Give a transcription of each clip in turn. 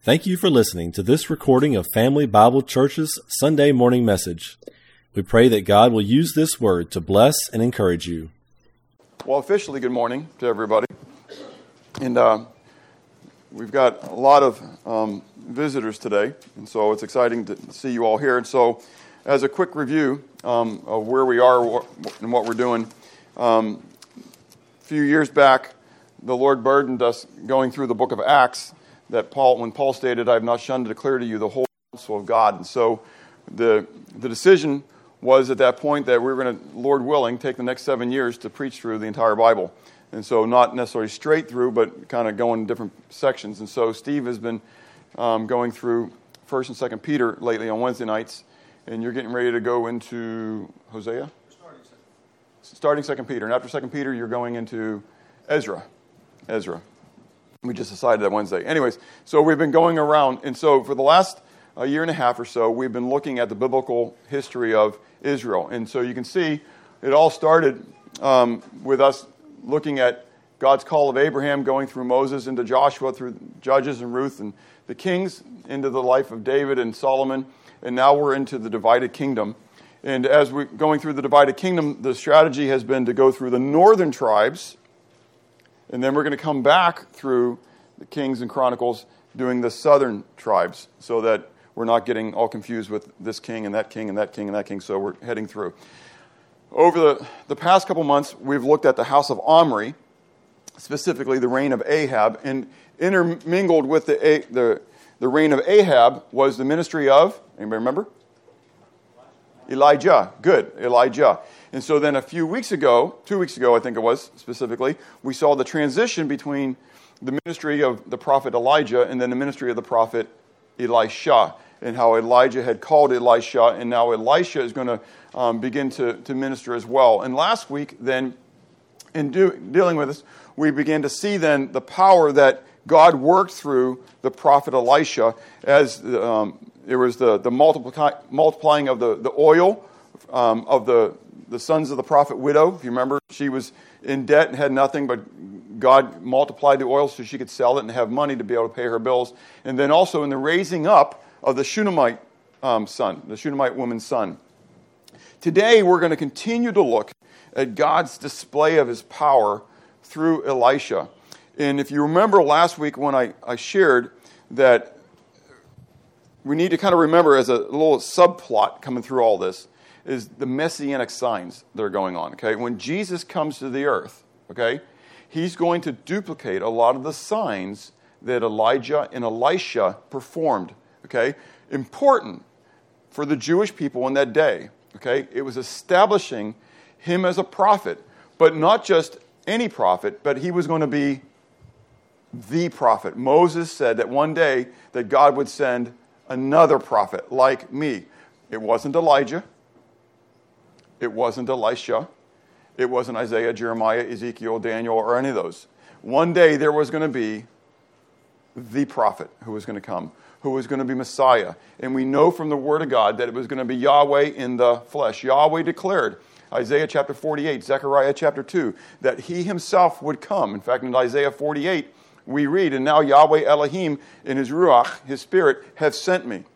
Thank you for listening to this recording of Family Bible Church's Sunday morning message. We pray that God will use this word to bless and encourage you. Well, officially, good morning to everybody. And we've got a lot of visitors today, and so it's exciting to see you all here. And so, as a quick review of where we are and what we're doing, a few years back, the Lord burdened us going through the book of Acts, that when Paul stated, "I have not shunned to declare to you the whole counsel of God." And so the decision was at that point that we were going to, Lord willing, take the next 7 years to preach through the entire Bible. And so not necessarily straight through, but kind of going in different sections. And so Steve has been going through 1st and 2nd Peter lately on Wednesday nights, and you're getting ready to go into Hosea? Starting 2nd Peter. And after 2nd Peter, you're going into Ezra. We just decided that Wednesday. Anyways, so we've been going around, and so for the last year and a half or so, we've been looking at the biblical history of Israel. And so you can see it all started with us looking at God's call of Abraham, going through Moses into Joshua, through Judges and Ruth and the kings, into the life of David and Solomon, and now we're into the divided kingdom. And as we're going through the divided kingdom, the strategy has been to go through the northern tribes, and then we're going to come back through the Kings and Chronicles doing the southern tribes so that we're not getting all confused with this king and that king and that king and that king, so we're heading through. Over the past couple months, we've looked at the house of Omri, specifically the reign of Ahab, and intermingled with the reign of Ahab was the ministry of, anybody remember? Elijah. Good, Elijah. And so then a few weeks ago, 2 weeks ago I think it was specifically, we saw the transition between the ministry of the prophet Elijah and then the ministry of the prophet Elisha, and how Elijah had called Elisha, and now Elisha is going to begin to minister as well. And last week then, in dealing with this, we began to see then the power that God worked through the prophet Elisha as it was the multiplying of the oil of the sons of the prophet widow. If you remember, she was in debt and had nothing, but God multiplied the oil so she could sell it and have money to be able to pay her bills. And then also in the raising up of the Shunammite son, the Shunammite woman's son. Today we're going to continue to look at God's display of his power through Elisha. And if you remember last week when I shared that we need to kind of remember as a little subplot coming through all this is the messianic signs that are going on. Okay, when Jesus comes to the earth, okay, he's going to duplicate a lot of the signs that Elijah and Elisha performed. Okay, important for the Jewish people in that day. Okay, it was establishing him as a prophet, but not just any prophet, but he was going to be the prophet. Moses said that one day that God would send another prophet like me. It wasn't Elijah. It wasn't Elisha. It wasn't Isaiah, Jeremiah, Ezekiel, Daniel, or any of those. One day there was going to be the prophet who was going to come, who was going to be Messiah. And we know from the Word of God that it was going to be Yahweh in the flesh. Yahweh declared, Isaiah chapter 48, Zechariah chapter 2, that he himself would come. In fact, in Isaiah 48, we read, "And now Yahweh Elohim in his Ruach, his Spirit, have sent me."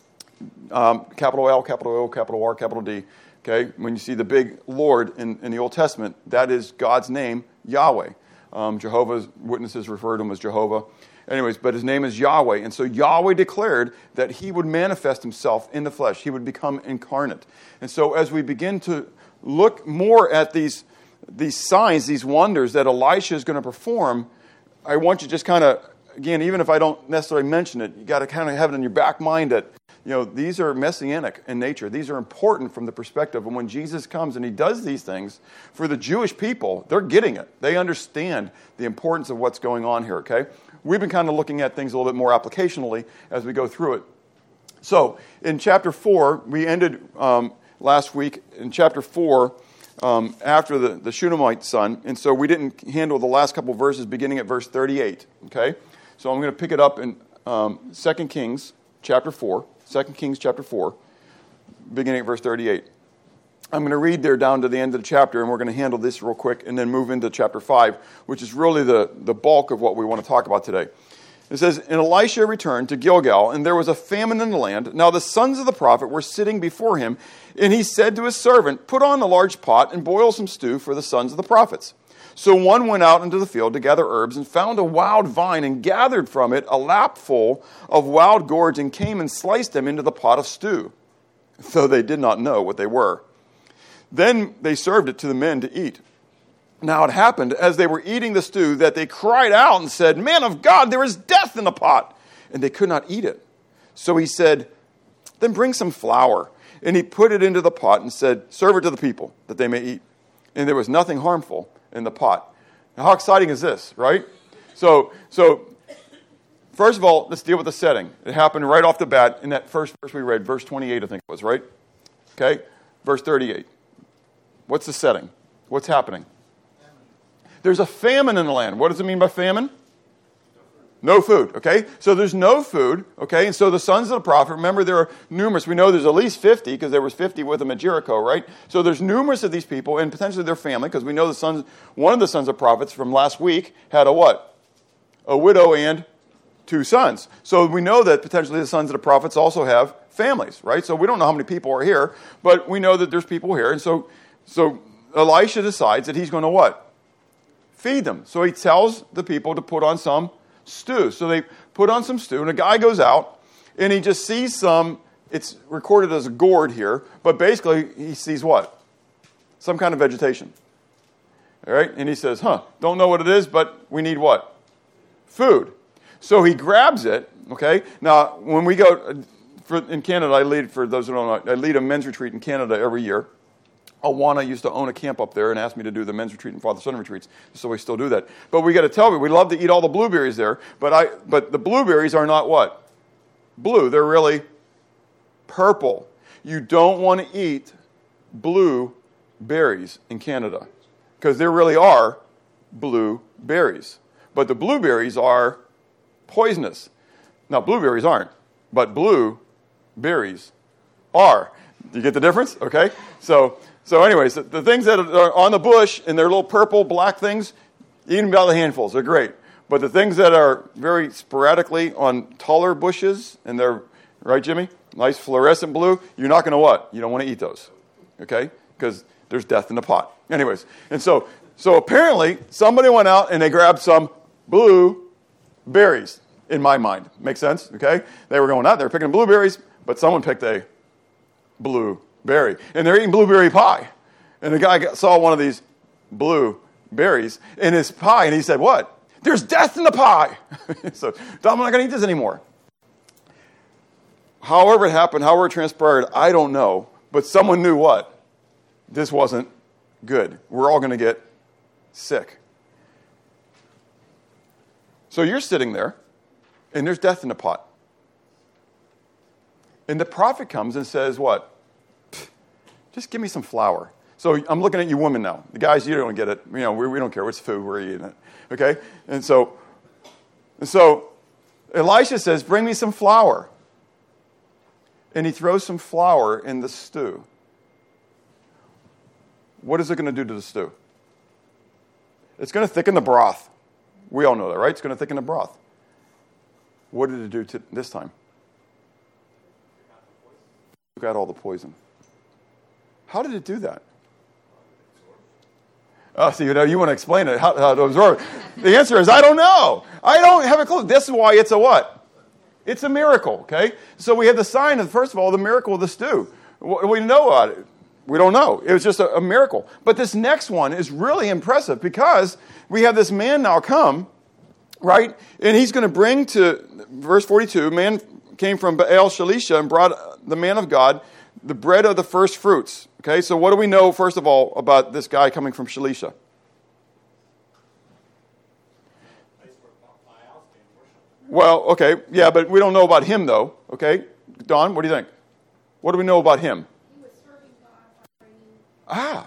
Capital L, capital O, capital R, capital D. Okay, when you see the big Lord in the Old Testament, that is God's name, Yahweh. Jehovah's Witnesses refer to him as Jehovah. Anyways, but his name is Yahweh. And so Yahweh declared that he would manifest himself in the flesh. He would become incarnate. And so as we begin to look more at these signs, these wonders that Elisha is going to perform, I want you to just kind of, again, even if I don't necessarily mention it, you got to kind of have it in your back mind that, these are messianic in nature. These are important from the perspective of when Jesus comes and he does these things for the Jewish people, they're getting it. They understand the importance of what's going on here, okay? We've been kind of looking at things a little bit more applicationally as we go through it. So, in chapter 4, we ended last week in chapter 4 after the Shunammite son, and so we didn't handle the last couple verses beginning at verse 38, okay? So I'm going to pick it up in 2 Kings chapter 4. 2 Kings chapter 4, beginning at verse 38. I'm going to read there down to the end of the chapter, and we're going to handle this real quick and then move into chapter 5, which is really the bulk of what we want to talk about today. It says, and Elisha returned to Gilgal, and there was a famine in the land. Now the sons of the prophet were sitting before him, and he said to his servant, put on a large pot and boil some stew for the sons of the prophets. So one went out into the field to gather herbs and found a wild vine and gathered from it a lapful of wild gourds and came and sliced them into the pot of stew, though they did not know what they were. Then they served it to the men to eat. Now it happened, as they were eating the stew, that they cried out and said, Man of God, there is death in the pot. And they could not eat it. So he said, Then bring some flour. And he put it into the pot and said, Serve it to the people, that they may eat. And there was nothing harmful in the pot. Now how exciting is this, right? So first of all, let's deal with the setting. It happened right off the bat in that first verse we read, verse 28, I think it was, right? Okay? Verse 38. What's the setting? What's happening? There's a famine in the land. What does it mean by famine? No food, okay? So there's no food, okay? And so the sons of the prophet, remember there are numerous. We know there's at least 50 because there was 50 with them at Jericho, right? So there's numerous of these people and potentially their family because we know one of the sons of prophets from last week had a what? A widow and 2 sons. So we know that potentially the sons of the prophets also have families, right? So we don't know how many people are here, but we know that there's people here. And so Elisha decides that he's going to what? Feed them. So he tells the people to put on some stew. So they put on some stew, and a guy goes out, and he just sees some, it's recorded as a gourd here, but basically he sees what? Some kind of vegetation. All right? And he says, don't know what it is, but we need what? Food. So he grabs it, okay? Now, when we go, in Canada, for those who don't know, I lead a men's retreat in Canada every year. Awana used to own a camp up there and asked me to do the men's retreat and father-son retreats, so we still do that. But we got to tell you, we love to eat all the blueberries there, but the blueberries are not what? Blue. They're really purple. You don't want to eat blue berries in Canada because there really are blue berries. But the blueberries are poisonous. Now, blueberries aren't, but blue berries are. Do you get the difference? Okay? So anyways, the things that are on the bush and they're little purple, black things, eat them by the handfuls. They're great. But the things that are very sporadically on taller bushes and they're, right, Jimmy? Nice fluorescent blue, you're not going to what? You don't want to eat those. Okay? Because there's death in the pot. Anyways, and so apparently somebody went out and they grabbed some blue berries, in my mind. Makes sense? Okay? They were going out, they were picking blueberries, but someone picked a blueberry. And they're eating blueberry pie. And the guy saw one of these blueberries in his pie, and he said, what? There's death in the pie. So, I'm not going to eat this anymore. However it happened, however it transpired, I don't know. But someone knew what? This wasn't good. We're all going to get sick. So you're sitting there, and there's death in the pot. And the prophet comes and says, what? Just give me some flour. So I'm looking at you women now. The guys, you don't get it. You know, we don't care. What's food? We're eating it. Okay? And so Elisha says, bring me some flour. And he throws some flour in the stew. What is it going to do to the stew? It's going to thicken the broth. We all know that, right? It's going to thicken the broth. What did it do this time? Took out all the poison. How did it do that? Oh, so you want to explain it, how to absorb it. The answer is, I don't know. I don't have a clue. This is why it's a what? It's a miracle, okay? So we have the sign of, first of all, the miracle of the stew. What do we know about it? We don't know. It was just a miracle. But this next one is really impressive because we have this man now come, right? And he's going to bring to, verse 42, man came from Baal Shalisha and brought the man of God the bread of the first fruits. Okay, so what do we know, first of all, about this guy coming from Shalisha? Well, okay, yeah, but we don't know about him, though. Okay, Don, what do you think? What do we know about him? He was serving God.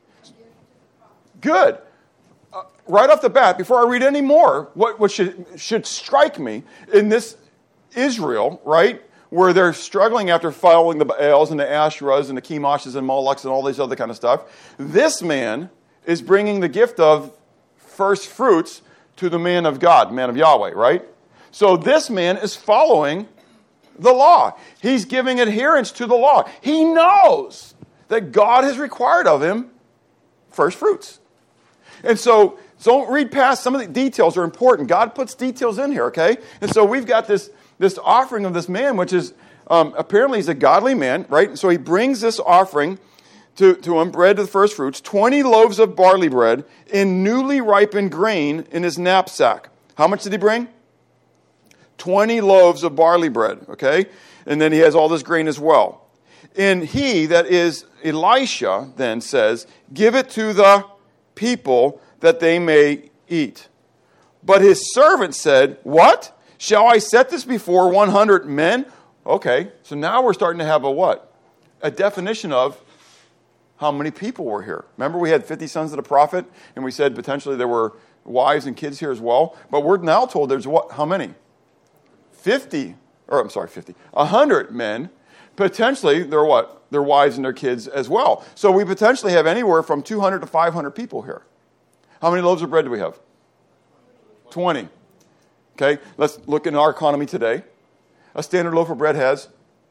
Good. Right off the bat, before I read any more, what should strike me in this Israel, right, where they're struggling after following the Baals and the Asherahs and the Chemoshes and Molochs and all this other kind of stuff, this man is bringing the gift of first fruits to the man of God, man of Yahweh, right? So this man is following the law. He's giving adherence to the law. He knows that God has required of him first fruits. And so don't read past. Some of the details are important. God puts details in here, okay? And so we've got this offering of this man, which is apparently he's a godly man, right? And so he brings this offering to him, bread to the first fruits, 20 loaves of barley bread in newly ripened grain in his knapsack. How much did he bring? 20 loaves of barley bread, okay? And then he has all this grain as well. And he, that is Elisha, then says, give it to the people that they may eat. But his servant said, what? Shall I set this before 100 men? Okay, so now we're starting to have a what? A definition of how many people were here. Remember we had 50 sons of the prophet, and we said potentially there were wives and kids here as well. But we're now told there's what? How many? 100 men. Potentially, they're what? Their wives and their kids as well. So we potentially have anywhere from 200 to 500 people here. How many loaves of bread do we have? 20. Okay, let's look in our economy today. A standard loaf of bread has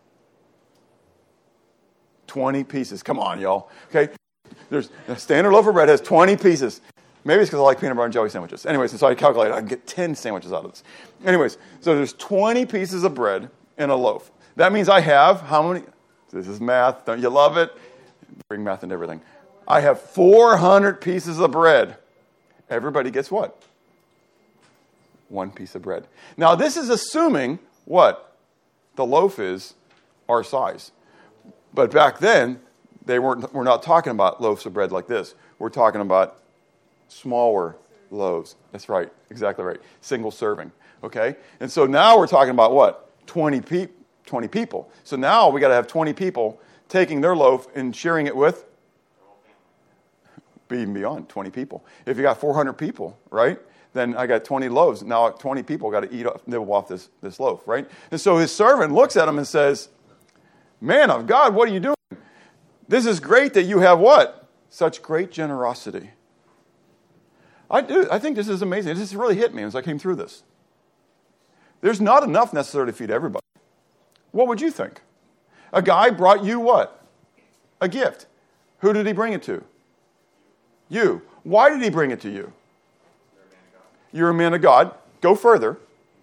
20 pieces. Come on, y'all. Okay, there's a standard loaf of bread has 20 pieces. Maybe it's because I like peanut butter and jelly sandwiches. Anyways, so I calculated I can get 10 sandwiches out of this. Anyways, so there's 20 pieces of bread in a loaf. That means I have how many? This is math. Don't you love it? Bring math into everything. I have 400 pieces of bread. Everybody gets what? One piece of bread. Now, this is assuming what? The loaf is our size. But back then, we're not talking about loaves of bread like this. We're talking about smaller loaves. That's right. Exactly right. Single serving. Okay? And so now we're talking about what? 20 people. So now we got to have 20 people taking their loaf and sharing it with even beyond 20 people. If you got 400 people, right? Then I got 20 loaves. Now 20 people got to nibble off this loaf, right? And so his servant looks at him and says, man of God, what are you doing? This is great that you have what? Such great generosity. I think this is amazing. This really hit me as I came through this. There's not enough necessarily to feed everybody. What would you think? A guy brought you what? A gift. Who did he bring it to? You. Why did he bring it to you? You're a man of God. Go further.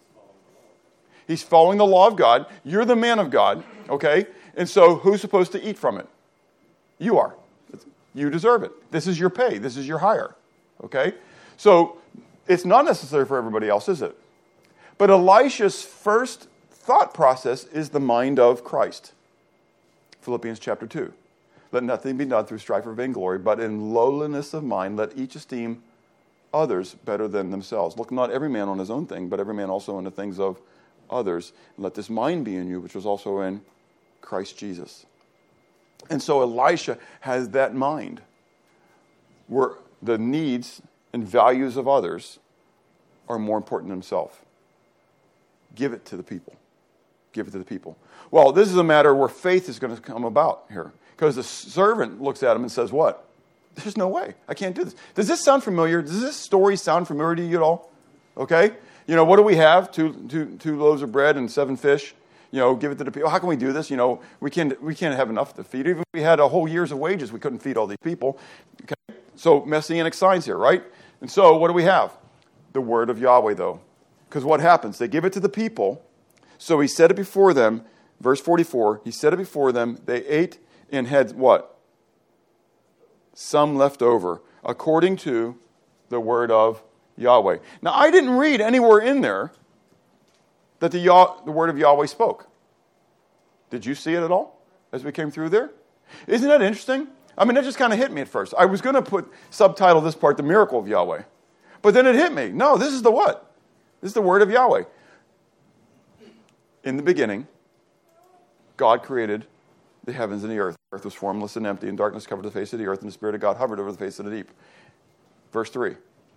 He's following the law of God. You're the man of God. Okay? And so who's supposed to eat from it? You are. You deserve it. This is your pay. This is your hire. Okay? So it's not necessary for everybody else, is it? But Elisha's first thought process is the mind of Christ. Philippians chapter 2. Let nothing be done through strife or vainglory, but in lowliness of mind, let each esteem others better than themselves. Look not every man on his own thing, but every man also on the things of others. And let this mind be in you, which was also in Christ Jesus. And so Elisha has that mind where the needs and values of others are more important than himself. Give it to the people. Give it to the people. Well, this is a matter where faith is going to come about here. Because the servant looks at him and says, what? There's no way. I can't do this. Does this sound familiar? Does this story sound familiar to you at all? Okay? You know, what do we have? Two loaves of bread and 7 fish. You know, give it to the people. How can we do this? You know, we can't have enough to feed. Even if we had a whole year's of wages, we couldn't feed all these people. Okay? So messianic signs here, right? And so what do we have? The word of Yahweh, though. Because what happens? They give it to the people. So he set it before them. Verse 44, he set it before them. They ate and had what? Some left over, according to the word of Yahweh. Now, I didn't read anywhere in there that the word of Yahweh spoke. Did you see it at all as we came through there? Isn't that interesting? I mean, that just kind of hit me at first. I was going to subtitle this part, The Miracle of Yahweh. But then it hit me. No, this is the what? This is the word of Yahweh. In the beginning, God created the heavens and the earth. The earth was formless and empty, and darkness covered the face of the earth, and the Spirit of God hovered over the face of the deep. Verse 3.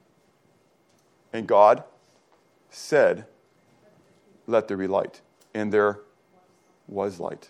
And God said, let there be light. And there was light.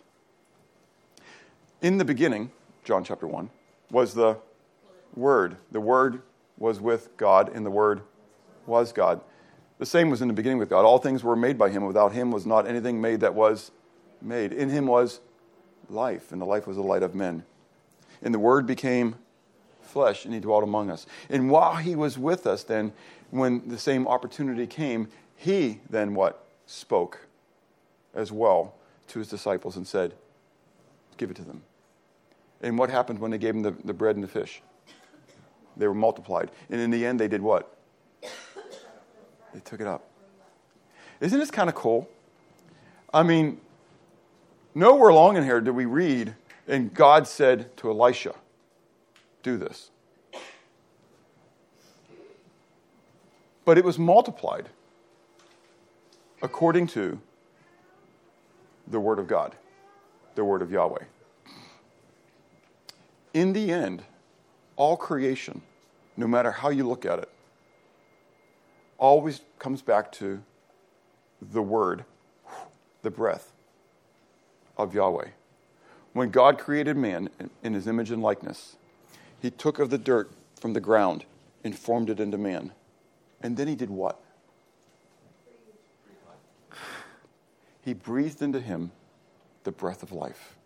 In the beginning, John chapter 1, was the Word. The Word was with God, and the Word was God. The same was in the beginning with God. All things were made by him. Without him was not anything made that was made. In him was life, and the life was the light of men. And the Word became flesh, and he dwelt among us. And while he was with us then, when the same opportunity came, he then what? Spoke as well to his disciples and said, give it to them. And what happened when they gave him the bread and the fish? They were multiplied. And in the end, they did what? They took it up. Isn't this kind of cool? I mean, nowhere along in here do we read, and God said to Elisha, do this. But it was multiplied according to the Word of God, the Word of Yahweh. In the end, all creation, no matter how you look at it, always comes back to the Word, the breath of Yahweh. When God created man in his image and likeness, he took of the dirt from the ground and formed it into man. And then he did what? He breathed into him the breath of life.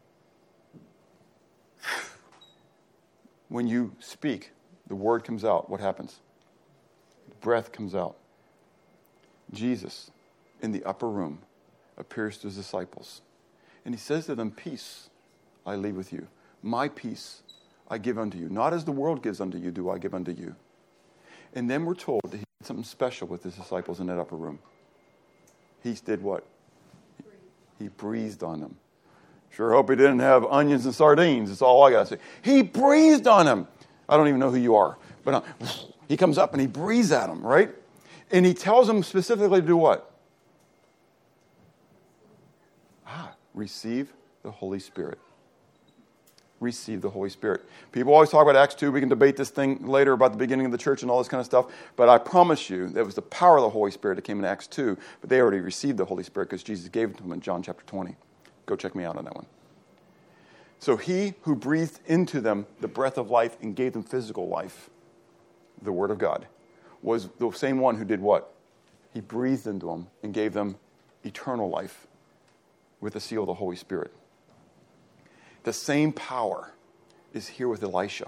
When you speak, the word comes out. What happens? Breath comes out. Jesus, in the upper room, appears to his disciples. And he says to them, peace I leave with you. My peace I give unto you. Not as the world gives unto you, do I give unto you. And then we're told that he did something special with his disciples in that upper room. He did what? He breathed on them. Sure hope he didn't have onions and sardines. That's all I got to say. He breathed on them. I don't even know who you are. But he comes up and he breathes at them, right? And he tells them specifically to do what? Receive the Holy Spirit. Receive the Holy Spirit. People always talk about Acts 2. We can debate this thing later about the beginning of the church and all this kind of stuff. But I promise you, that was the power of the Holy Spirit that came in Acts 2. But they already received the Holy Spirit because Jesus gave it to them in John chapter 20. Go check me out on that one. So he who breathed into them the breath of life and gave them physical life, the Word of God, was the same one who did what? He breathed into them and gave them eternal life with the seal of the Holy Spirit. The same power is here with Elisha.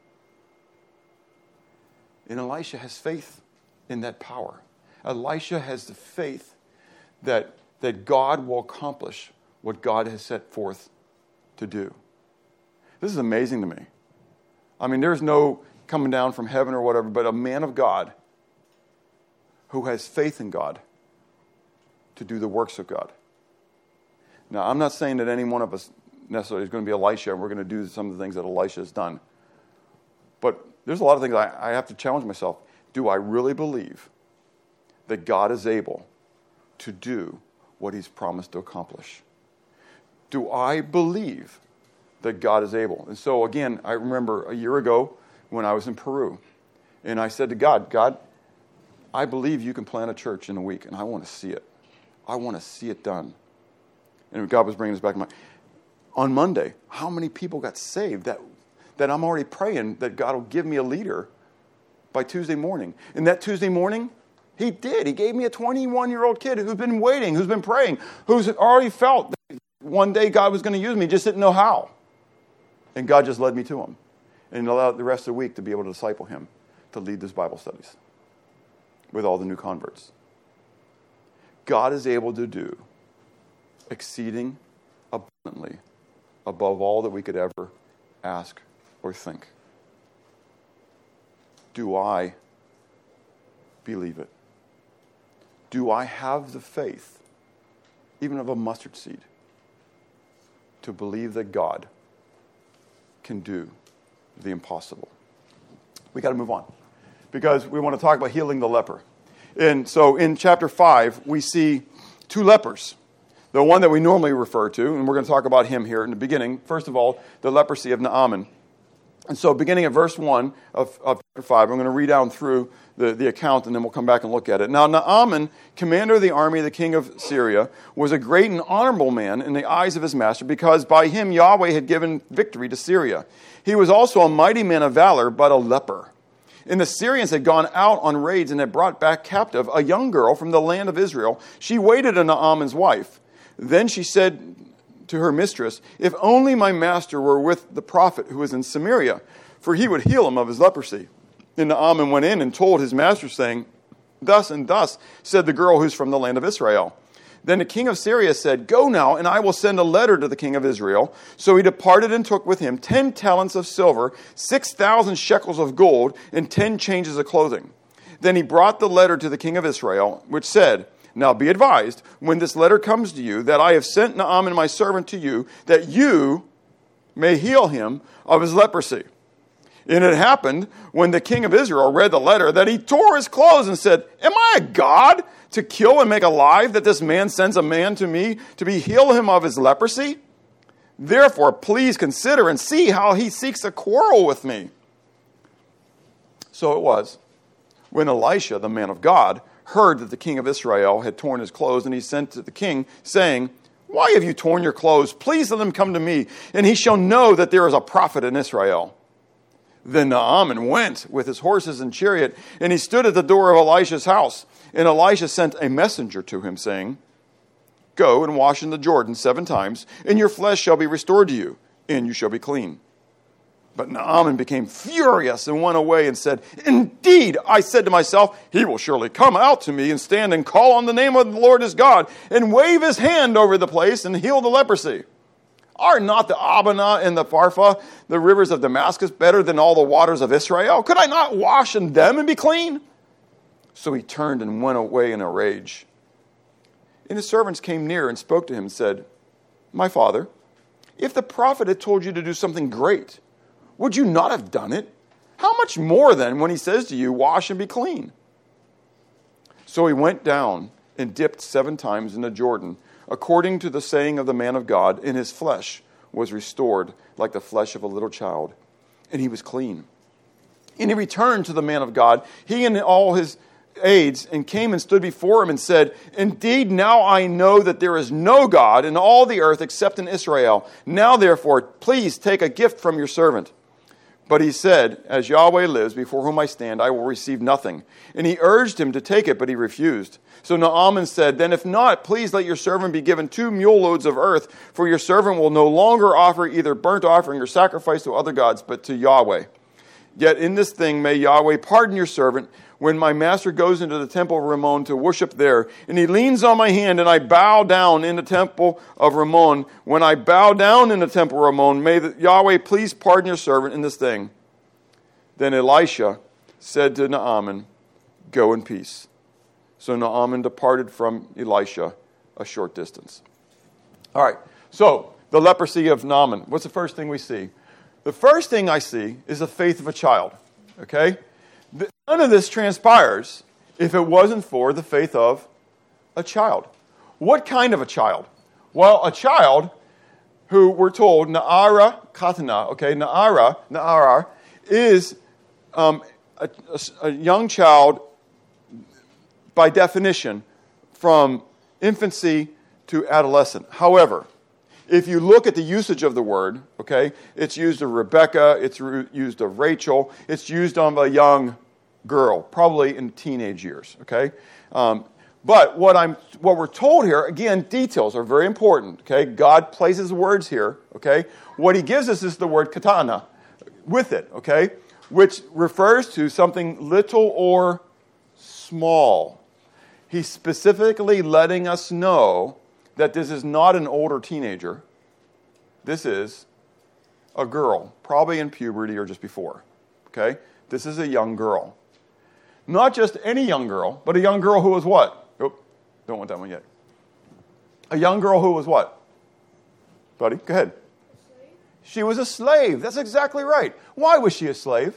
And Elisha has faith in that power. Elisha has the faith that God will accomplish what God has set forth to do. This is amazing to me. I mean, there's no coming down from heaven or whatever, but a man of God who has faith in God to do the works of God. Now, I'm not saying that any one of us necessarily is going to be Elisha and we're going to do some of the things that Elisha has done. But there's a lot of things I have to challenge myself. Do I really believe that God is able to do what he's promised to accomplish? Do I believe that God is able? And so, again, I remember a year ago when I was in Peru, and I said to God, I believe you can plant a church in a week, and I want to see it. I want to see it done. And God was bringing us back to my... On Monday, how many people got saved that I'm already praying that God will give me a leader by Tuesday morning? And that Tuesday morning, he did. He gave me a 21-year-old kid who's been waiting, who's been praying, who's already felt that one day God was going to use me, just didn't know how. And God just led me to him and allowed the rest of the week to be able to disciple him, to lead these Bible studies with all the new converts. God is able to do exceeding abundantly above all that we could ever ask or think. Do I believe it? Do I have the faith, even of a mustard seed, to believe that God can do the impossible? We got to move on because we want to talk about healing the leper. And so in chapter 5, we see two lepers. The one that we normally refer to, and we're going to talk about him here in the beginning. First of all, the leprosy of Naaman. And so beginning at verse 1 of chapter 5, I'm going to read down through the account, and then we'll come back and look at it. Now, Naaman, commander of the army of the king of Syria, was a great and honorable man in the eyes of his master, because by him Yahweh had given victory to Syria. He was also a mighty man of valor, but a leper. And the Syrians had gone out on raids and had brought back captive a young girl from the land of Israel. She waited on Naaman's wife. Then she said to her mistress, "If only my master were with the prophet who is in Samaria, for he would heal him of his leprosy." And Naaman went in and told his master, saying, "Thus and thus said the girl who's from the land of Israel." Then the king of Syria said, "Go now, and I will send a letter to the king of Israel." So he departed and took with him 10 talents of silver, 6,000 shekels of gold, and 10 changes of clothing. Then he brought the letter to the king of Israel, which said, "Now be advised, when this letter comes to you, that I have sent Naaman my servant to you, that you may heal him of his leprosy." And it happened, when the king of Israel read the letter, that he tore his clothes and said, "Am I a god to kill and make alive, that this man sends a man to me to be heal him of his leprosy? Therefore, please consider and see how he seeks a quarrel with me." So it was, when Elisha, the man of God, heard that the king of Israel had torn his clothes, and he sent to the king, saying, "Why have you torn your clothes? Please let him come to me, and he shall know that there is a prophet in Israel." Then Naaman went with his horses and chariot, and he stood at the door of Elisha's house. And Elisha sent a messenger to him, saying, "Go and wash in the Jordan 7 times, and your flesh shall be restored to you, and you shall be clean." But Naaman became furious and went away and said, "Indeed, I said to myself, he will surely come out to me and stand and call on the name of the Lord his God, and wave his hand over the place and heal the leprosy. Are not the Abana and the Pharpar, the rivers of Damascus, better than all the waters of Israel? Could I not wash in them and be clean?" So he turned and went away in a rage. And his servants came near and spoke to him and said, "My father, if the prophet had told you to do something great, would you not have done it? How much more then when he says to you, 'Wash and be clean'?" So he went down and dipped 7 times in the Jordan, according to the saying of the man of God, and his flesh was restored like the flesh of a little child, and he was clean. And he returned to the man of God, he and all his aides, and came and stood before him and said, "Indeed, now I know that there is no God in all the earth except in Israel. Now, therefore, please take a gift from your servant." But he said, "As Yahweh lives, before whom I stand, I will receive nothing." And he urged him to take it, but he refused. So Naaman said, "Then if not, please let your servant be given 2 mule loads of earth, for your servant will no longer offer either burnt offering or sacrifice to other gods, but to Yahweh. Yet in this thing may Yahweh pardon your servant, when my master goes into the temple of Rimmon to worship there, and he leans on my hand, and I bow down in the temple of Rimmon. When I bow down in the temple of Rimmon, may Yahweh please pardon your servant in this thing." Then Elisha said to Naaman, "Go in peace." So Naaman departed from Elisha a short distance. All right, so the leprosy of Naaman. What's the first thing we see? The first thing I see is the faith of a child, okay? None of this transpires if it wasn't for the faith of a child. What kind of a child? Well, a child who we're told, Na'ara Katana, okay, Na'ara is a young child by definition from infancy to adolescent. However, if you look at the usage of the word, okay, it's used of Rebecca, it's used of Rachel, it's used of a young girl, probably in teenage years, okay? But what we're told here, again, details are very important, okay? God places words here, okay? What he gives us is the word katana with it, okay? Which refers to something little or small. He's specifically letting us know that this is not an older teenager. This is a girl, probably in puberty or just before, okay? This is a young girl. Not just any young girl, but a young girl who was what? Oh, don't want that one yet. A young girl who was what? Buddy, go ahead. She was a slave. That's exactly right. Why was she a slave?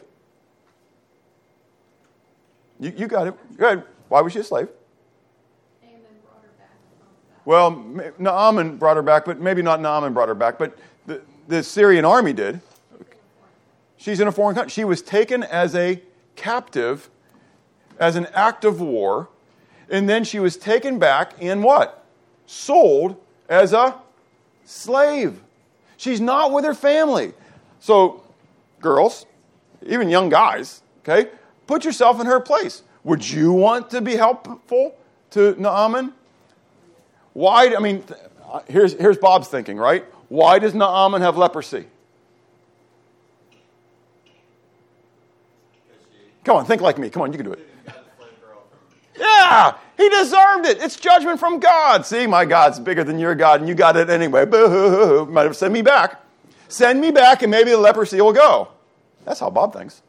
You got it. Go ahead. Why was she a slave? Naaman brought her back from that. Well, Naaman brought her back, but maybe not Naaman brought her back, but the Syrian army did. She's in a foreign country. She was taken as a captive, as an act of war, and then she was taken back and what? Sold as a slave. She's not with her family. So, girls, even young guys, okay, Put yourself in her place. Would you want to be helpful to Naaman? Why? I mean, here's Bob's thinking, right? Why does Naaman have leprosy? Come on, think like me. Come on, you can do it. Yeah, he deserved it. It's judgment from God. See, my God's bigger than your God, and you got it anyway. Boo-hoo-hoo. Might have sent me back. Send me back, and maybe the leprosy will go. That's how Bob thinks.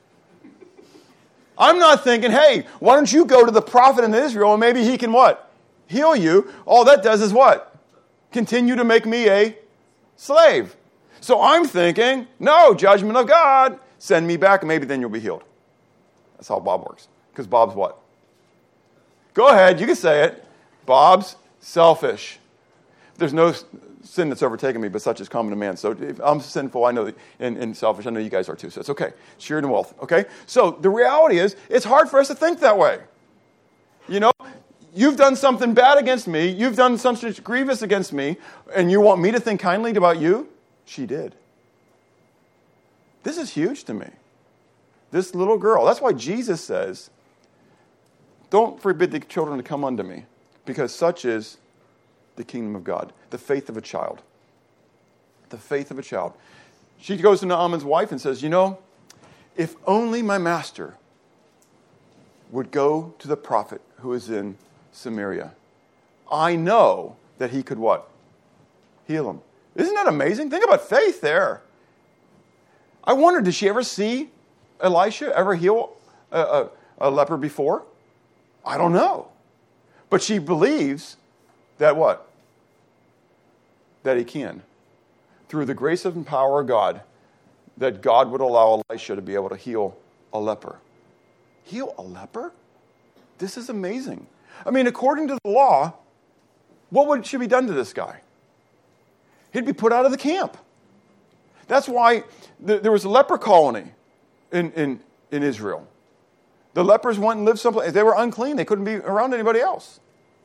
I'm not thinking, hey, why don't you go to the prophet in Israel, and maybe he can what? Heal you. All that does is what? Continue to make me a slave. So I'm thinking, no, judgment of God. Send me back, and maybe then you'll be healed. That's how Bob works. Because Bob's what? Go ahead, you can say it. Bob's selfish. There's no sin that's overtaken me, but such is common to man. So if I'm sinful, I know, and selfish, I know you guys are too. So it's okay. Shared in wealth, okay? So the reality is, it's hard for us to think that way. You know, you've done something bad against me. You've done something grievous against me, and you want me to think kindly about you? She did. This is huge to me. This little girl. That's why Jesus says, don't forbid the children to come unto me, because such is the kingdom of God. The faith of a child. The faith of a child. She goes to Naaman's wife and says, you know, if only my master would go to the prophet who is in Samaria, I know that he could what? Heal him. Isn't that amazing? Think about faith there. I wonder, did she ever see Elisha ever heal a leper before? I don't know. But she believes that what? That he can. Through the grace and power of God, that God would allow Elisha to be able to heal a leper. Heal a leper? This is amazing. I mean, according to the law, what should be done to this guy? He'd be put out of the camp. That's why there was a leper colony in Israel. The lepers went and lived someplace. They were unclean. They couldn't be around anybody else.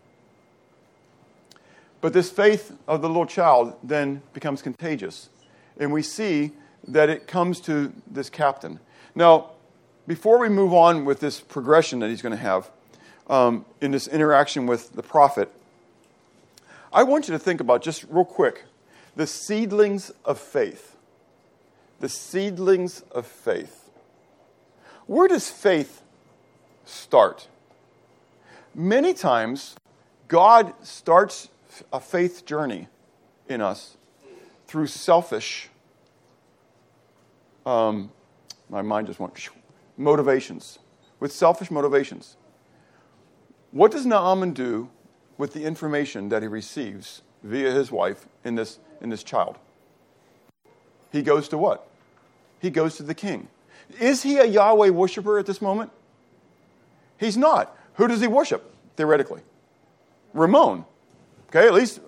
But this faith of the little child then becomes contagious. And we see that it comes to this captain. Now, before we move on with this progression that he's going to have in this interaction with the prophet, I want you to think about, just real quick, the seedlings of faith. The seedlings of faith. Where does faith start? Many times, God starts a faith journey in us through selfish, my mind just went, motivations, with selfish motivations. What does Naaman do with the information that he receives via his wife in this child? He goes to what? He goes to the king. Is he a Yahweh worshiper at this moment? He's not. Who does he worship, theoretically? Ramon. Okay, at least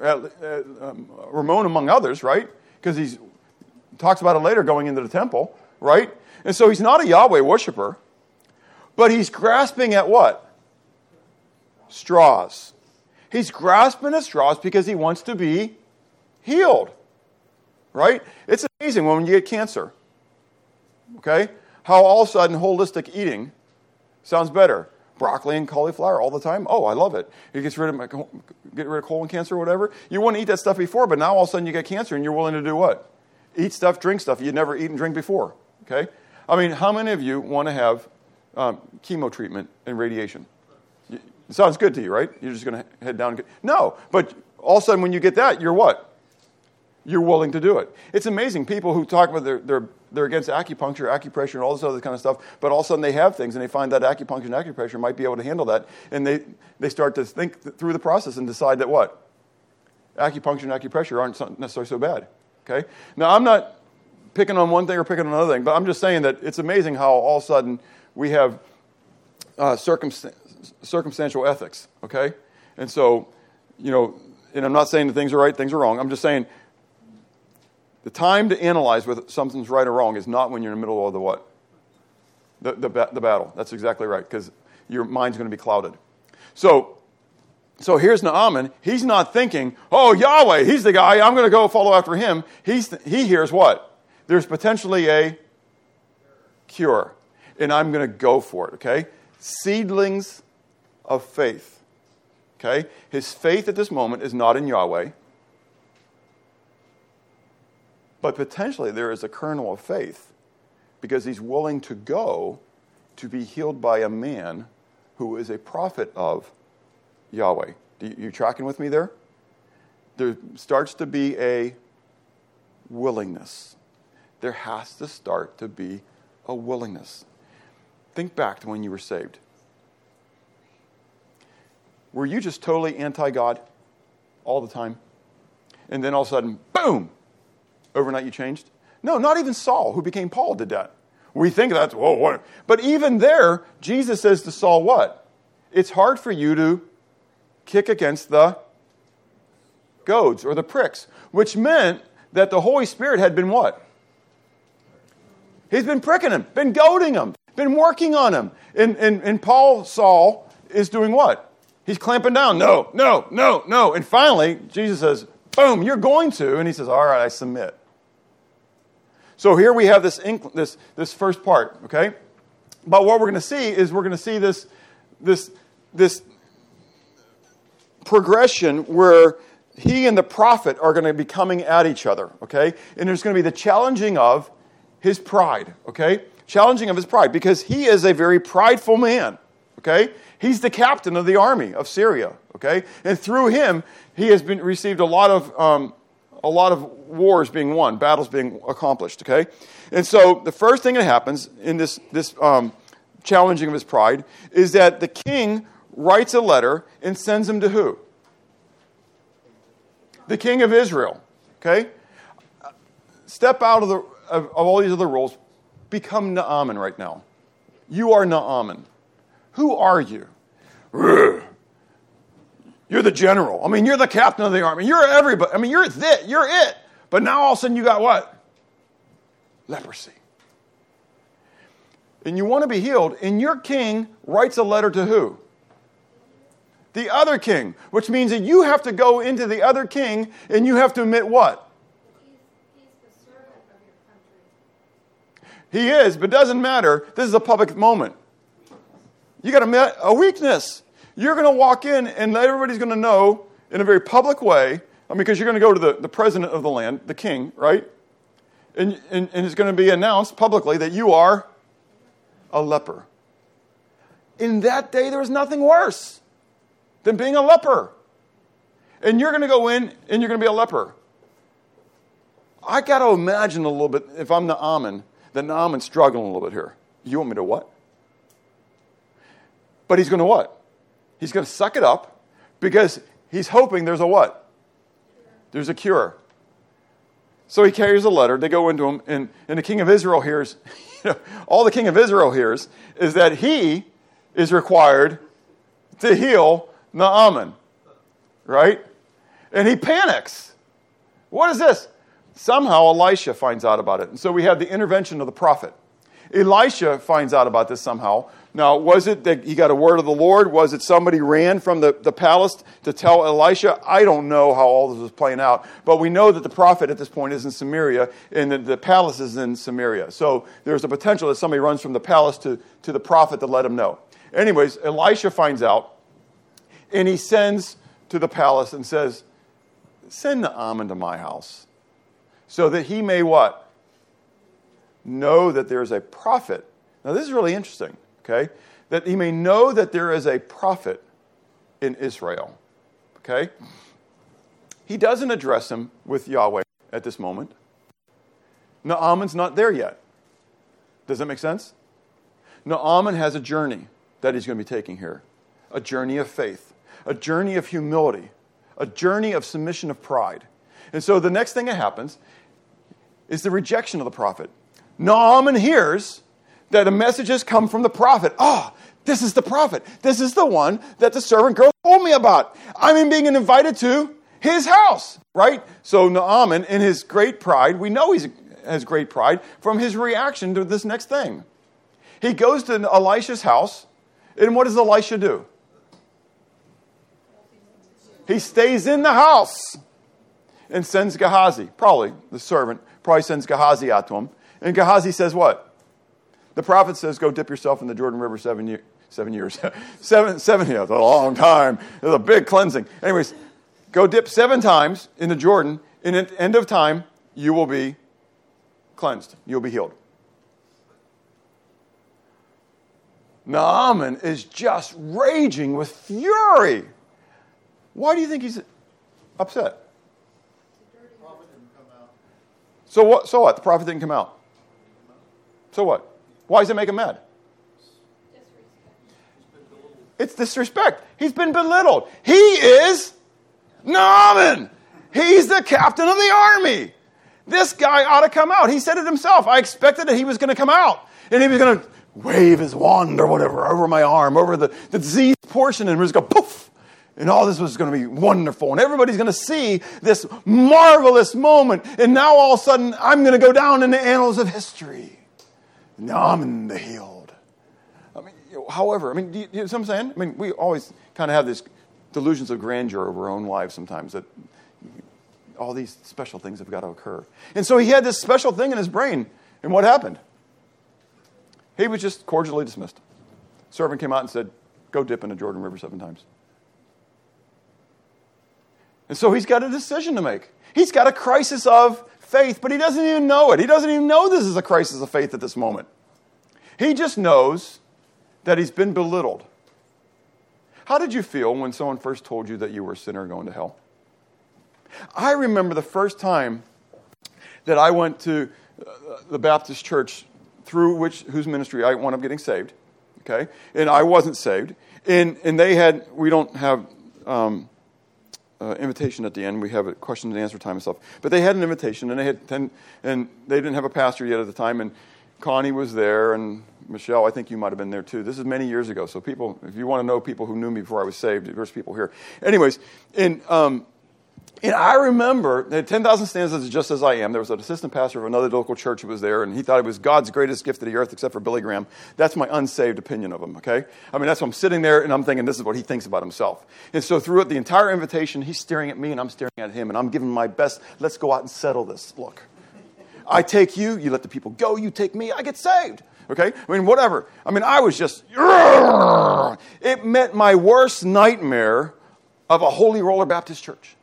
Ramon among others, right? Because he talks about it later going into the temple, right? And so he's not a Yahweh worshiper, but he's grasping at what? Straws. He's grasping at straws because he wants to be healed, right? It's amazing when you get cancer, okay? How all of a sudden holistic eating sounds better. Broccoli and cauliflower all the time. Oh, I love it. It gets rid of colon cancer or whatever. You wouldn't eat that stuff before, but now all of a sudden you get cancer and you're willing to do what? Eat stuff, drink stuff you'd never eat and drink before. Okay? I mean, how many of you want to have chemo treatment and radiation? It sounds good to you, right? You're just going to head down and get... No, but all of a sudden when you get that, you're what? You're willing to do it. It's amazing. People who talk about they're against acupuncture, acupressure, and all this other kind of stuff, but all of a sudden they have things and they find that acupuncture and acupressure might be able to handle that, and they start to think through the process and decide that what? Acupuncture and acupressure aren't necessarily so bad. Okay? Now, I'm not picking on one thing or picking on another thing, but I'm just saying that it's amazing how all of a sudden we have circumstantial ethics. Okay? And so, you know, and I'm not saying that things are right, things are wrong. I'm just saying the time to analyze whether something's right or wrong is not when you're in the middle of the what? The battle. That's exactly right, because your mind's going to be clouded. So here's Naaman. He's not thinking, oh, Yahweh, he's the guy. I'm going to go follow after him. He hears what? There's potentially a cure. and I'm going to go for it, okay? Seedlings of faith, okay? His faith at this moment is not in Yahweh, but potentially there is a kernel of faith because he's willing to go to be healed by a man who is a prophet of Yahweh. You tracking with me there? There starts to be a willingness. There has to start to be a willingness. Think back to when you were saved. Were you just totally anti-God all the time? And then all of a sudden, boom, overnight you changed? No, not even Saul, who became Paul, did that. We think that's, whoa, what? But even there, Jesus says to Saul what? It's hard for you to kick against the goads or the pricks, which meant that the Holy Spirit had been what? He's been pricking him, been goading him, been working on him. And Saul is doing what? He's clamping down. No, no, no, no. And finally, Jesus says, boom, you're going to. And he says, all right, I submit. So here we have this first part, okay? But what we're going to see is we're going to see this progression where he and the prophet are going to be coming at each other, okay? And there's going to be the challenging of his pride, okay? Challenging of his pride, because he is a very prideful man, okay? He's the captain of the army of Syria, okay? And through him, he has received a lot of wars being won, battles being accomplished, okay? And so the first thing that happens in this challenging of his pride is that the king writes a letter and sends him to who? The king of Israel, okay? Step out of all these other roles. Become Naaman right now. You are Naaman. Who are you? You're the general. I mean, you're the captain of the army. You're everybody. I mean, you're it. But now all of a sudden you got what? Leprosy. And you want to be healed, and your king writes a letter to who? The other king, which means that you have to go into the other king, and you have to admit what? He's the servant of your country. He is, but it doesn't matter. This is a public moment. You got to admit a weakness. You're going to walk in, and everybody's going to know in a very public way, because you're going to go to the president of the land, the king, right? And it's going to be announced publicly that you are a leper. In that day, there was nothing worse than being a leper. And you're going to go in, and you're going to be a leper. I got to imagine a little bit, if I'm Naaman, that Naaman's struggling a little bit here. You want me to what? But he's going to what? He's going to suck it up because he's hoping there's a what? There's a cure. So he carries a letter. They go into him, and the king of Israel hears, all the king of Israel hears is that he is required to heal Naaman, right? And he panics. What is this? Somehow Elisha finds out about it. And so we have the intervention of the prophet. Elisha finds out about this somehow. Now, was it that he got a word of the Lord? Was it somebody ran from the palace to tell Elisha? I don't know how all this was playing out. But we know that the prophet at this point is in Samaria, and that the palace is in Samaria. So there's a potential that somebody runs from the palace to the prophet to let him know. Anyways, Elisha finds out, and he sends to the palace and says, send Naaman to my house, so that he may what? Know that there is a prophet. Now, this is really interesting. Okay, that he may know that there is a prophet in Israel. Okay, he doesn't address him with Yahweh at this moment. Naaman's not there yet. Does that make sense? Naaman has a journey that he's going to be taking here, a journey of faith, a journey of humility, a journey of submission of pride. And so the next thing that happens is the rejection of the prophet. Naaman hears that a message has come from the prophet. This is the prophet. This is the one that the servant girl told me about. I'm being invited to his house, right? So Naaman, in his great pride, we know he has great pride from his reaction to this next thing. He goes to Elisha's house, and what does Elisha do? He stays in the house and sends Gehazi, probably the servant, sends Gehazi out to him. And Gehazi says what? The prophet says, go dip yourself in the Jordan River 7 years. 7 years, a long time. It's a big cleansing. Anyways, go dip 7 times in the Jordan, and at the end of time, you will be cleansed. You'll be healed. Naaman is just raging with fury. Why do you think he's upset? So what? So what? The prophet didn't come out. So what? Why does it make him mad? It's disrespect. He's been belittled. He is Naaman. He's the captain of the army. This guy ought to come out. He said it himself. I expected that he was going to come out. And he was going to wave his wand or whatever over my arm, over the diseased portion, and it was going to poof. And all this was going to be wonderful. And everybody's going to see this marvelous moment. And now all of a sudden, I'm going to go down in the annals of history. Naaman the healed. I mean, however, I mean, you know what I'm saying? I mean, we always kind of have these delusions of grandeur over our own lives sometimes, that all these special things have got to occur. And so he had this special thing in his brain. And what happened? He was just cordially dismissed. Servant came out and said, go dip in the Jordan River 7 times. And so he's got a decision to make. He's got a crisis of faith, but he doesn't even know it. He doesn't even know this is a crisis of faith at this moment. He just knows that he's been belittled. How did you feel when someone first told you that you were a sinner going to hell? I remember the first time that I went to the Baptist church through whose ministry I wound up getting saved, okay? And I wasn't saved. And we don't have invitation at the end. We have a question and answer time and stuff. But they had an invitation, and they didn't have a pastor yet at the time, and Connie was there, and Michelle, I think you might have been there too. This is many years ago, so people, if you want to know people who knew me before I was saved, there's people here. Anyways, and I remember that 10,000 Stanzas is just as I am. There was an assistant pastor of another local church who was there, and he thought it was God's greatest gift to the earth except for Billy Graham. That's my unsaved opinion of him, okay? I mean, that's why I'm sitting there, and I'm thinking this is what he thinks about himself. And so throughout the entire invitation, he's staring at me, and I'm staring at him, and I'm giving my best, let's go out and settle this. Look, I take you, you let the people go, you take me, I get saved. Okay? I mean, whatever. I mean, I was just, it meant my worst nightmare of a Holy Roller Baptist church.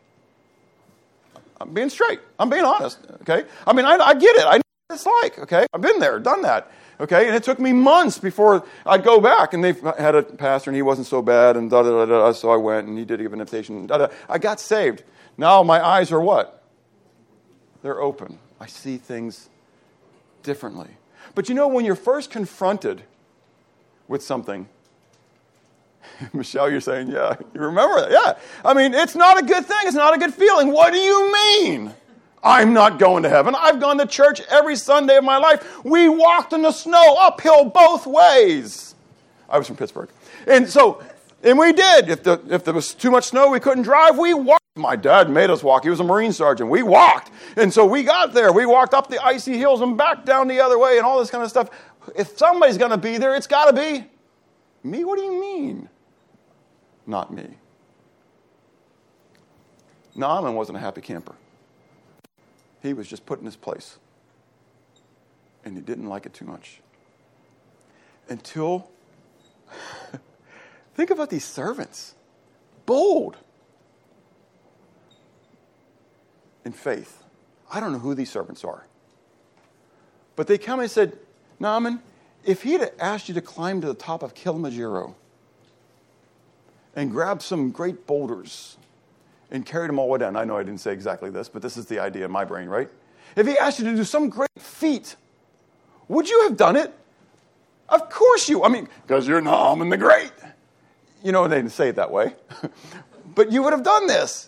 I'm being straight. I'm being honest, okay? I mean, I get it. I know what it's like, okay? I've been there, done that, okay? And it took me months before I'd go back, and they had a pastor, and he wasn't so bad, and da-da-da-da, so I went, and he did give an invitation, da-da. I got saved. Now my eyes are what? They're open. I see things differently. But you know, when you're first confronted with something, Michelle, you're saying, yeah, you remember that? Yeah. I mean, it's not a good thing. It's not a good feeling. What do you mean? I'm not going to heaven. I've gone to church every Sunday of my life. We walked in the snow uphill both ways. I was from Pittsburgh. And we did. If there was too much snow, we couldn't drive, we walked. My dad made us walk. He was a Marine sergeant. We walked. And so we got there. We walked up the icy hills and back down the other way and all this kind of stuff. If somebody's going to be there, it's got to be me. What do you mean? Not me. Naaman wasn't a happy camper. He was just put in his place. And he didn't like it too much. Until, think about these servants. Bold. In faith. I don't know who these servants are. But they come and said, Naaman, if he had asked you to climb to the top of Kilimanjaro and grab some great boulders and carry them all the way down. I know I didn't say exactly this, but this is the idea in my brain, right? If he asked you to do some great feat, would you have done it? Of course you. I mean, because you're Naaman the Great. You know, they didn't say it that way. But you would have done this.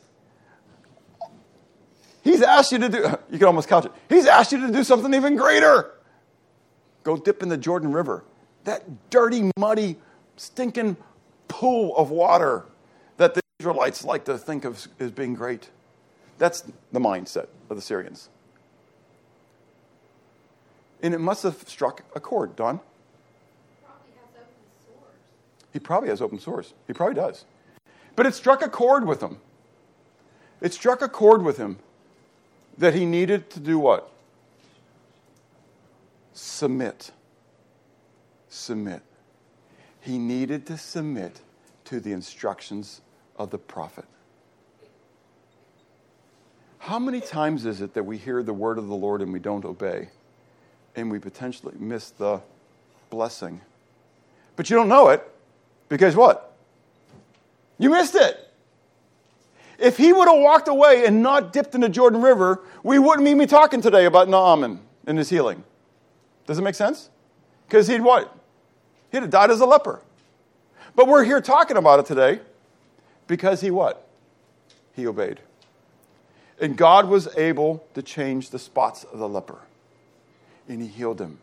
He's asked you to do, you can almost couch it. He's asked you to do something even greater. Go dip in the Jordan River. That dirty, muddy, stinking pool of water that the Israelites like to think of as being great. That's the mindset of the Syrians. And it must have struck a chord, Don. He probably has open source. He probably does. But it struck a chord with him. It struck a chord with him that he needed to do what? Submit. submit. He needed to submit to the instructions of the prophet. How many times is it that we hear the word of the Lord and we don't obey, and we potentially miss the blessing? But you don't know it because what? You missed it. If he would have walked away and not dipped in the Jordan River, we wouldn't even be talking today about Naaman and his healing. Does it make sense? Because he'd what? He'd have died as a leper. But we're here talking about it today because he what? He obeyed. And God was able to change the spots of the leper. And he healed him.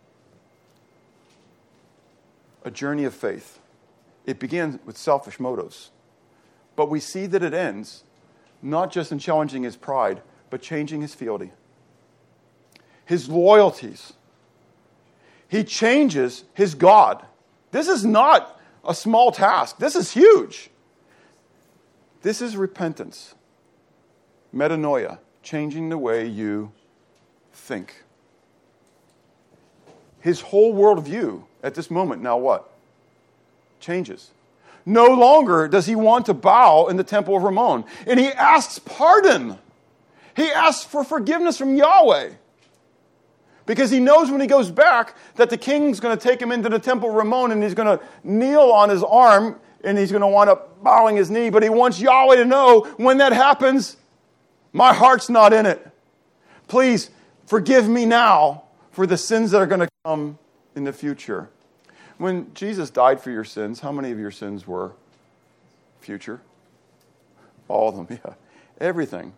A journey of faith. It begins with selfish motives. But we see that it ends not just in challenging his pride, but changing his fealty. His loyalties. He changes his God. This is not a small task. This is huge. This is repentance. Metanoia, changing the way you think. His whole worldview at this moment now what? Changes. No longer does he want to bow in the temple of Rimmon. And he asks pardon. He asks for forgiveness from Yahweh. Because he knows when he goes back that the king's going to take him into the temple of Rimmon and he's going to kneel on his arm and he's going to wind up bowing his knee. But he wants Yahweh to know when that happens, my heart's not in it. Please forgive me now for the sins that are going to come in the future. When Jesus died for your sins, how many of your sins were future? All of them, yeah. Everything.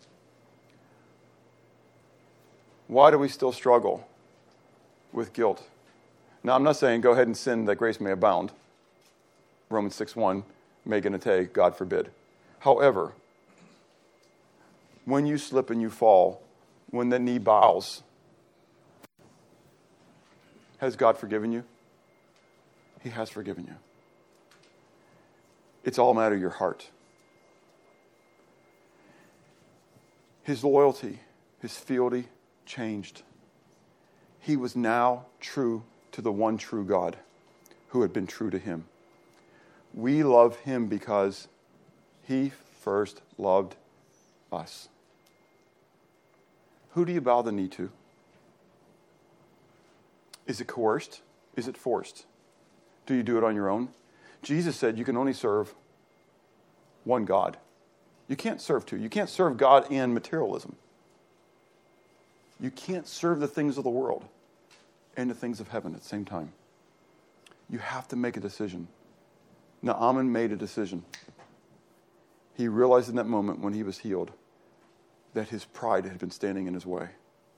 Why do we still struggle with guilt? Now, I'm not saying go ahead and sin that grace may abound. Romans 6:1, meganate, God forbid. However, when you slip and you fall, when the knee bows, has God forgiven you? He has forgiven you. It's all a matter of your heart. His loyalty, his fealty changed. He was now true to the one true God who had been true to him. We love him because he first loved us. Who do you bow the knee to? Is it coerced? Is it forced? Do you do it on your own? Jesus said you can only serve one God. You can't serve two. You can't serve God and materialism. You can't serve the things of the world and the things of heaven at the same time. You have to make a decision. Naaman made a decision. He realized in that moment when he was healed that his pride had been standing in his way.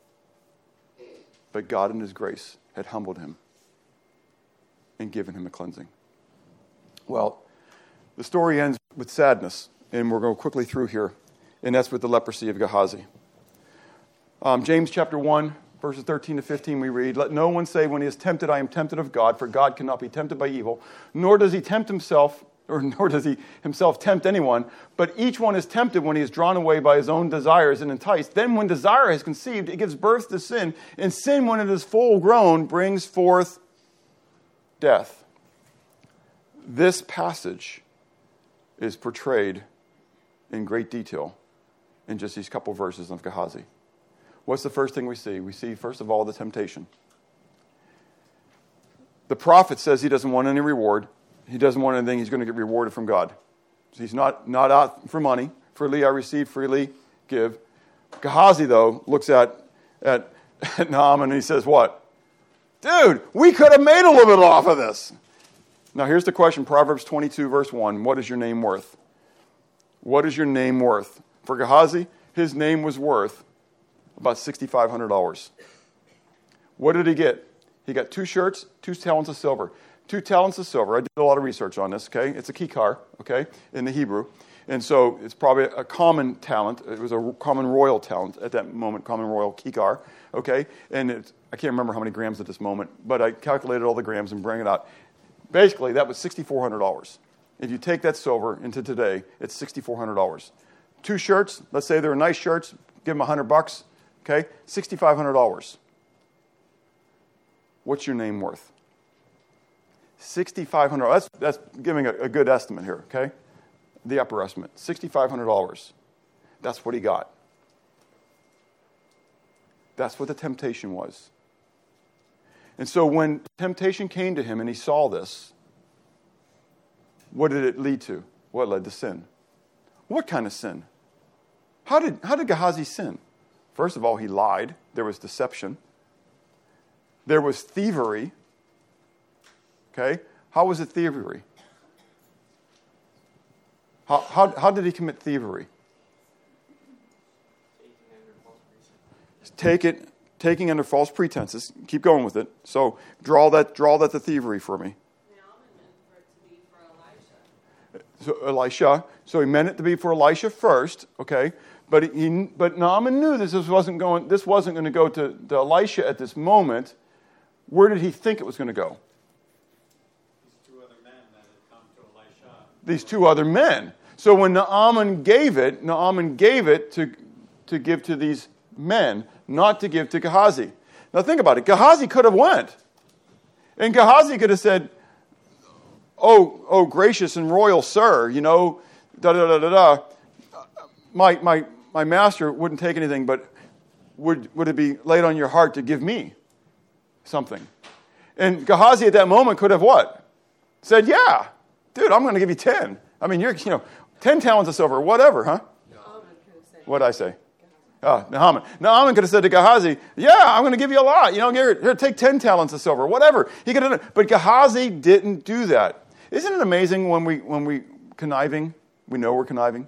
But God in his grace had humbled him and given him a cleansing. Well, the story ends with sadness, and we're going to quickly through here, and that's with the leprosy of Gehazi. James chapter 1, verses 13 to 15, we read, "Let no one say when he is tempted, I am tempted of God, for God cannot be tempted by evil, nor does he himself tempt anyone, but each one is tempted when he is drawn away by his own desires and enticed. Then when desire has conceived, it gives birth to sin, and sin, when it is full grown, brings forth death." This passage is portrayed in great detail in just these couple verses of Gehazi. What's the first thing we see? We see, first of all, the temptation. The prophet says he doesn't want any reward. He doesn't want anything. He's going to get rewarded from God. So he's not out for money. Freely I receive, freely give. Gehazi, though, looks at Naaman and he says, what? Dude, we could have made a little bit off of this. Now, here's the question. Proverbs 22, verse 1. What is your name worth? What is your name worth? For Gehazi, his name was worth about $6,500. What did he get? He got 2 shirts, 2 talents of silver. 2 talents of silver. I did a lot of research on this, okay? It's a kikar, okay, in the Hebrew. And so it's probably a common talent. It was a common royal talent at that moment, common royal kikar, okay? And I can't remember how many grams at this moment, but I calculated all the grams and bring it out. Basically, that was $6,400. If you take that silver into today, it's $6,400. 2 shirts, let's say they're nice shirts, give them $100, okay? $6,500. What's your name worth? $6,500. That's giving a good estimate here, okay? The upper estimate, $6,500. That's what he got. That's what the temptation was. And so when temptation came to him and he saw this, what did it lead to? What led to sin? What kind of sin? How did Gehazi sin? First of all, he lied. There was deception. There was thievery. Okay? How was it thievery? How did he commit thievery? Taking under false pretenses. Keep going with it. So draw that to thievery for me. So Elisha. So he meant it to be for Elisha first, okay? But Naaman knew this wasn't going to go to Elisha at this moment. Where did he think it was going to go? These two other men that had come to Elisha. These two other men. So when Naaman gave it to give to these men, not to give to Gehazi. Now think about it. Gehazi could have went. And Gehazi could have said, Oh, gracious and royal sir, my master wouldn't take anything, but would it be laid on your heart to give me something? And Gehazi at that moment could have what? Said, yeah, dude, I'm going to give you 10. I mean, 10 talents of silver, whatever, huh? What'd I say? Naaman. Naaman could have said to Gehazi, yeah, I'm going to give you a lot. Here, take 10 talents of silver, whatever. He could have done it. But Gehazi didn't do that. Isn't it amazing when we conniving, we know we're conniving?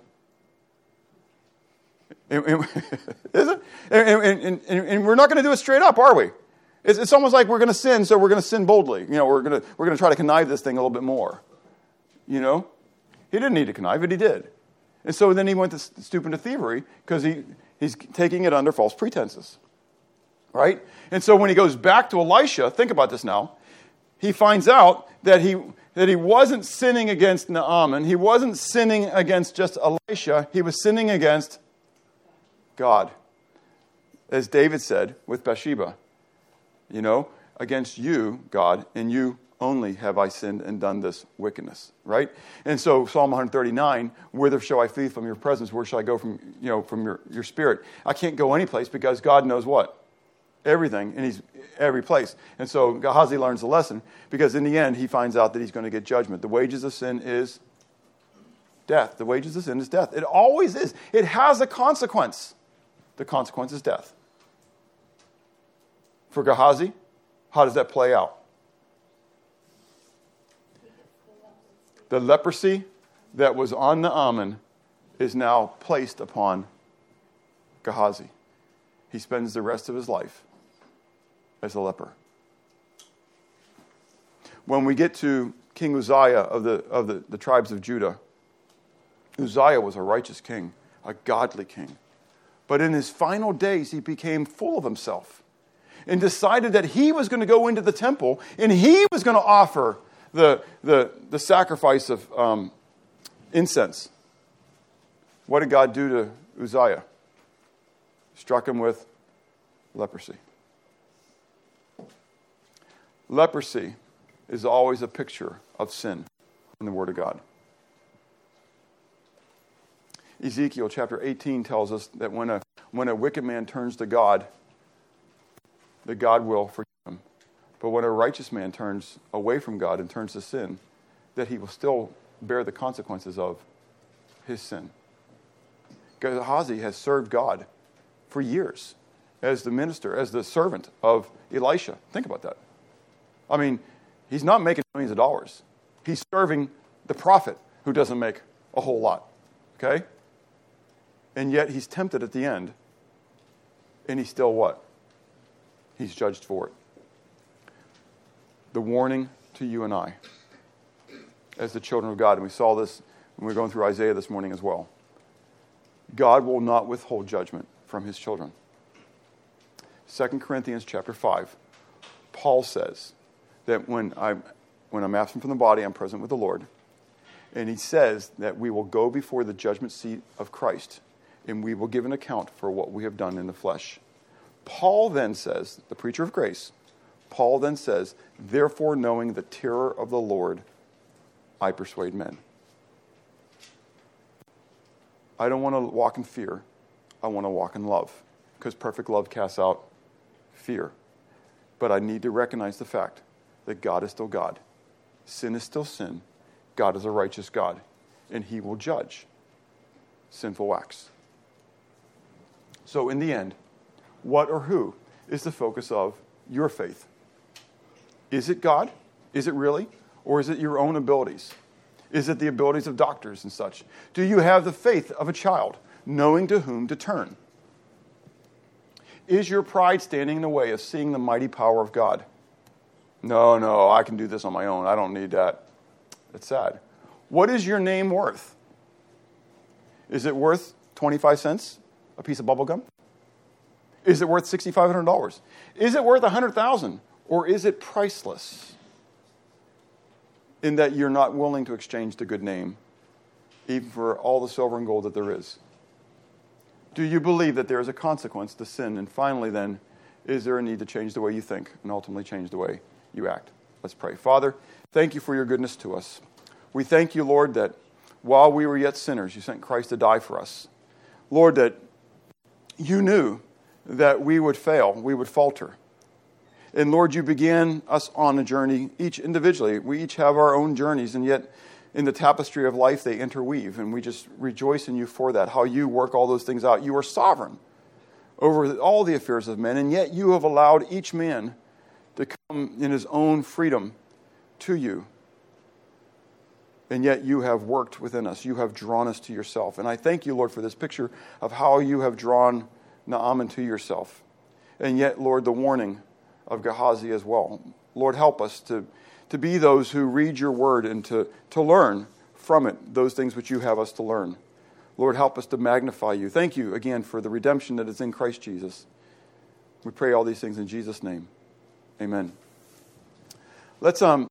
Is it? And we're not going to do it straight up, are we? It's almost like we're going to sin, so we're going to sin boldly. We're going to try to connive this thing a little bit more. He didn't need to connive, but he did. And so then he went to stoop into thievery because he's taking it under false pretenses. Right? And so when he goes back to Elisha, think about this now, he finds out that he wasn't sinning against Naaman. He wasn't sinning against just Elisha. He was sinning against God. As David said with Bathsheba, against you, God, and you only have I sinned and done this wickedness, right? And so Psalm 139, whither shall I flee from your presence? Where shall I go from your spirit? I can't go any place because God knows what? Everything, and he's every place. And so Gehazi learns the lesson because in the end he finds out that he's going to get judgment. The wages of sin is death. The wages of sin is death. It always is. It has a consequence. The consequence is death. For Gehazi, how does that play out? The leprosy that was on Naaman is now placed upon Gehazi. He spends the rest of his life as a leper. When we get to King Uzziah of the tribes of Judah, Uzziah was a righteous king, a godly king. But in his final days, he became full of himself and decided that he was going to go into the temple and he was going to offer the sacrifice of incense. What did God do to Uzziah? Struck him with leprosy. Leprosy is always a picture of sin in the Word of God. Ezekiel chapter 18 tells us that when a wicked man turns to God, that God will forgive him. But when a righteous man turns away from God and turns to sin, that he will still bear the consequences of his sin. Gehazi has served God for years as the minister, as the servant of Elisha. Think about that. I mean, he's not making millions of dollars. He's serving the prophet who doesn't make a whole lot. Okay? And yet he's tempted at the end. And he's still what? He's judged for it. The warning to you and I as the children of God, and we saw this when we were going through Isaiah this morning as well. God will not withhold judgment from his children. 2 Corinthians chapter 5, Paul says that when I'm absent from the body, I'm present with the Lord. And he says that we will go before the judgment seat of Christ, and we will give an account for what we have done in the flesh. Paul then says, the preacher of grace, Paul then says, therefore, knowing the terror of the Lord, I persuade men. I don't want to walk in fear. I want to walk in love, because perfect love casts out fear. But I need to recognize the fact that God is still God. Sin is still sin. God is a righteous God, and he will judge sinful acts. So in the end, what or who is the focus of your faith? Is it God? Is it really? Or is it your own abilities? Is it the abilities of doctors and such? Do you have the faith of a child, knowing to whom to turn? Is your pride standing in the way of seeing the mighty power of God? No, I can do this on my own. I don't need that. It's sad. What is your name worth? Is it worth 25 cents a piece of bubble gum? Is it worth $6,500? Is it worth $100,000? Or is it priceless in that you're not willing to exchange the good name even for all the silver and gold that there is? Do you believe that there is a consequence to sin? And finally then, is there a need to change the way you think and ultimately change the way you act? Let's pray. Father, thank you for your goodness to us. We thank you, Lord, that while we were yet sinners, you sent Christ to die for us. Lord, that you knew that we would fail, we would falter. And Lord, you began us on a journey, each individually. We each have our own journeys, and yet in the tapestry of life they interweave, and we just rejoice in you for that, how you work all those things out. You are sovereign over all the affairs of men, and yet you have allowed each man to come in his own freedom to you. And yet you have worked within us. You have drawn us to yourself. And I thank you, Lord, for this picture of how you have drawn Naaman to yourself. And yet, Lord, the warning of Gehazi as well. Lord, help us to be those who read your word and to learn from it those things which you have us to learn. Lord, help us to magnify you. Thank you again for the redemption that is in Christ Jesus. We pray all these things in Jesus' name. Amen. Let's